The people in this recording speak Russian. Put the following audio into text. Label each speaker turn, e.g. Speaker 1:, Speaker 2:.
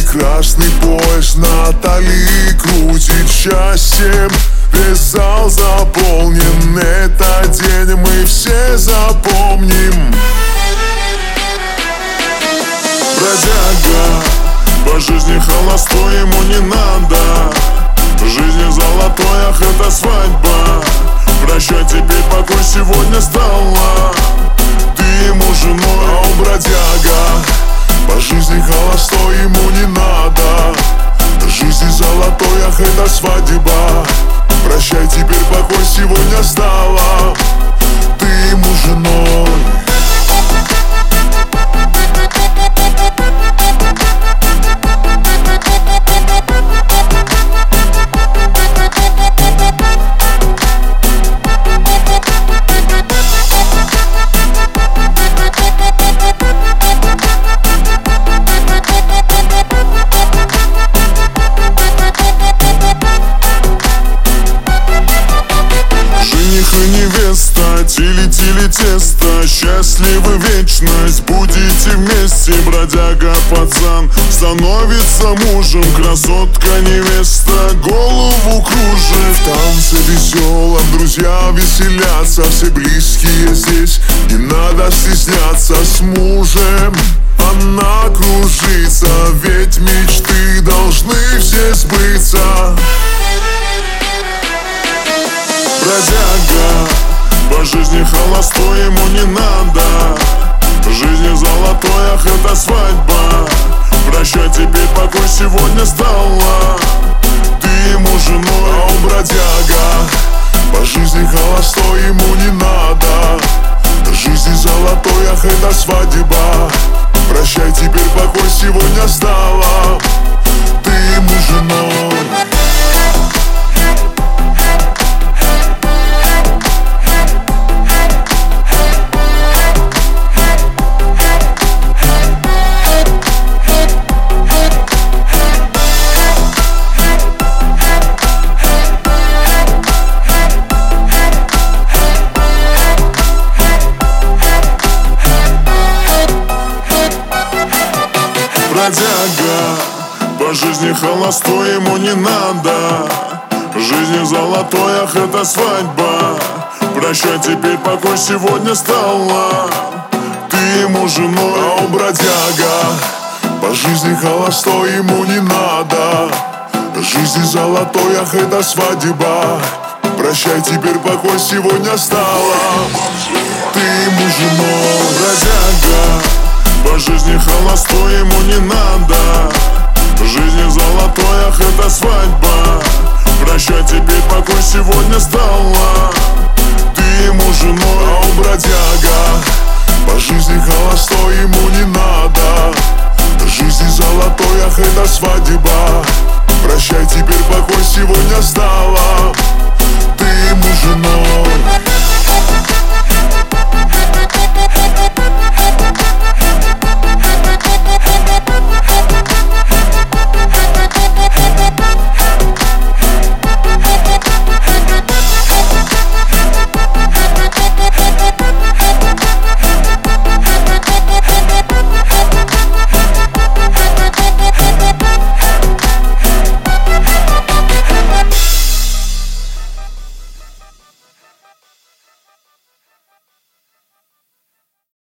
Speaker 1: красный пояс на талии крутит счастьем. Весь зал заполнен, этот день мы все запомним. Бродяга, по жизни холостой, ему не надо. В жизни золотой, ах, это свадьба. Прощай, теперь покой сегодня стала ты ему женой. А он бродяга, по жизни холостой, ему не надо. В жизни золотой, ах, это свадьба. Прощай, теперь покой сегодня стала ты ему женой. Невеста, тили-тили тесто, счастливы вечность, будете вместе. Бродяга пацан становится мужем, красотка невеста голову кружит. В танце веселом друзья веселятся, все близкие здесь, не надо стесняться. С мужем она кружится, ведь мечты должны все сбыться. Бродяга, по жизни холостой, ему не надо. В жизни золотой, ах, это свадьба. Прощай, теперь покой сегодня стала ты ему женой. А он бродяга, по жизни холостой, ему не надо. В жизни золотой, ах, это свадьба. Прощай, теперь покой сегодня стала ты ему женой. Бродяга, по жизни холостой, ему не надо. В жизни золотой, ах, это свадьба. Прощай, теперь покой сегодня стала ты ему женой. А он бродяга, по жизни холостой, ему не надо. В жизни золотой, ах, это свадьба. Прощай, теперь покой сегодня стала ты ему женой. Бродяга, по жизни холостой, ему не надо. В жизни золотой, ах, это свадьба. Прощай, теперь покой сегодня стала